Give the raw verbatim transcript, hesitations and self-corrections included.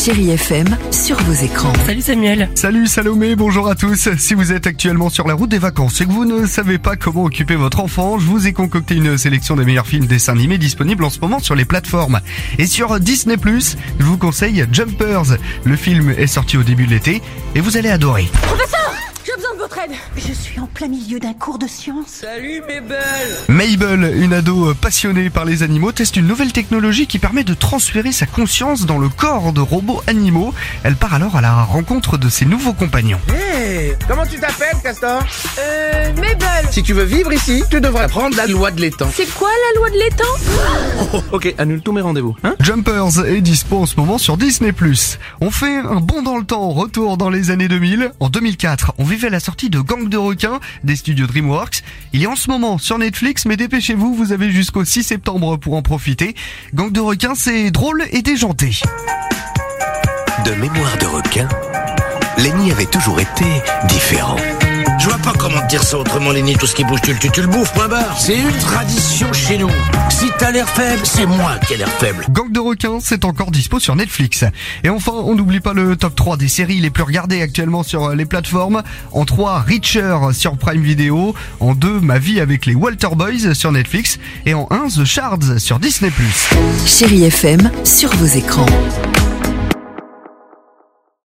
Chérie F M sur vos écrans. Salut Samuel. Salut Salomé, bonjour à tous. Si vous êtes actuellement sur la route des vacances et que vous ne savez pas comment occuper votre enfant, je vous ai concocté une sélection des meilleurs films dessins animés disponibles en ce moment sur les plateformes. Et sur Disney plus, je vous conseille Jumpers. Le film est sorti au début de l'été et vous allez adorer. Professeur, j'ai besoin de votre aide. Je suis en plein milieu d'un cours de science. Salut Mabel. Mabel, une ado passionnée par les animaux, teste une nouvelle technologie qui permet de transférer sa conscience dans le corps de robots animaux. Elle part alors à la rencontre de ses nouveaux compagnons. Hey, comment tu t'appelles, Castor? Euh, Mabel. Si tu veux vivre ici, tu devrais apprendre la loi de l'étang. C'est quoi la loi de l'étang? Oh, ok, annule tous mes rendez-vous, hein? Jumpers est dispo en ce moment sur Disney plus. On fait un bond dans le temps, retour dans les années deux mille. En deux mille quatre, on vivait la sortie de Gang de requins des studios DreamWorks. Il est en ce moment sur Netflix, mais dépêchez-vous, vous avez jusqu'au six septembre pour en profiter. Gang de requins, c'est drôle et déjanté. De mémoire de requin, Lenny avait toujours été différent. Je vois pas comment te dire ça autrement, Lenny. Tout ce qui bouge, tu le tues, tu le bouffes, point barre. C'est une tradition chez nous. Si t'as l'air faible, c'est moi qui ai l'air faible. Gang de requins, c'est encore dispo sur Netflix. Et enfin, on n'oublie pas le top trois des séries les plus regardées actuellement sur les plateformes. En trois, Reacher sur Prime Video. En deux, Ma vie avec les Walter Boys sur Netflix. Et en un, The Shards sur Disney plus. Chérie F M sur vos écrans.